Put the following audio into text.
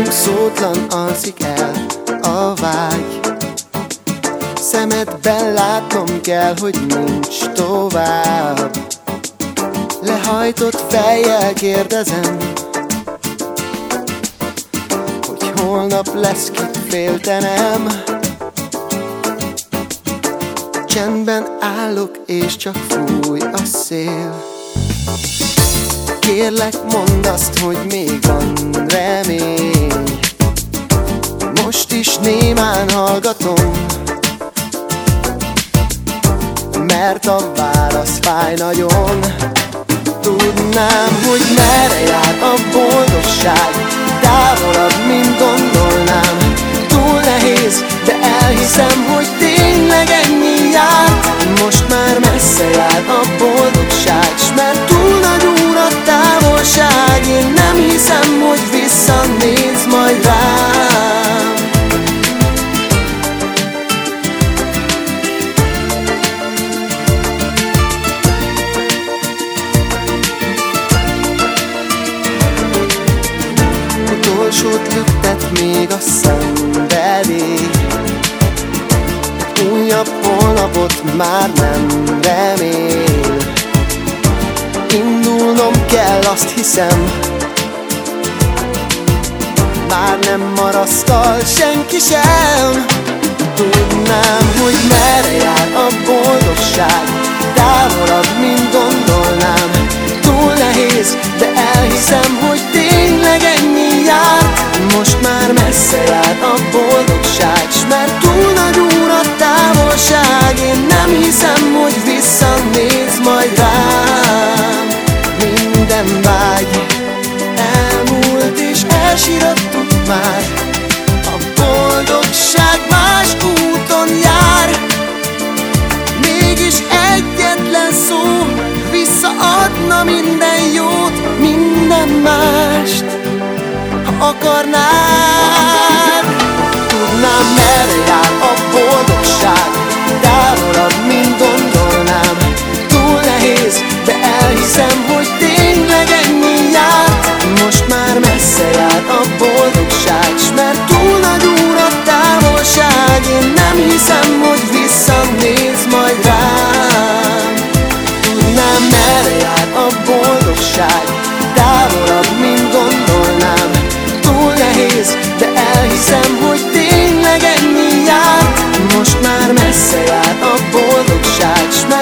Bennünk szótlan alszik el a vágy. Szemedben látnom kell, hogy nincs tovább. Lehajtott fejjel kérdezem, hogy holnap lesz kit féltenem. Csendben állok és csak fúj a szél. Kérlek, mondd azt, hogy még van remény. Most is némán hallgatom, mert a válasz fáj nagyon. Tudnám, hogy merre jár a boldogság, távolabb, mint gondolnám. Túl nehéz, de elhiszem, hogy tényleg ennyi járt. Most már messze jár a boldogság, s mert túl nagy úr a távolság. Én nem hiszem, hogy visszanéz majd rám. Utolsót lüktet még a szenvedély. Újabb holnapot már nem remél. Indulnom kell, azt hiszem, már nem marasztal senki sem. Tudnám, hogy merre jár a boldogság, távolabb, mint gondolnám. Túl nehéz, de elhiszem, hogy tényleg ennyi járt. Most már messze jár a boldogság, s mert túl nagy úr a távolság. Én nem hiszem, hogy visszanéz majd rám. Minden vágy elmúlt és elsírattuk már. A boldogság más úton jár. Mégis egyetlen szó visszaadna minden jót, minden mást, ha akarnád. Tudnám, merre jár a boldogság, távolabb, mint gondolnám. Túl nehéz, de elhiszem, hogy tényleg ennyi járt. Most már messze jár a boldogság, s mert túl nagy úr a távolság. Én nem hiszem, hogy visszanéz majd rám. Tudnám, merre jár a boldogság, távolabb, mint gondolnám. Túl nehéz, de elhiszem, hogy tényleg ennyi járt. Most már messze jár a boldogság, s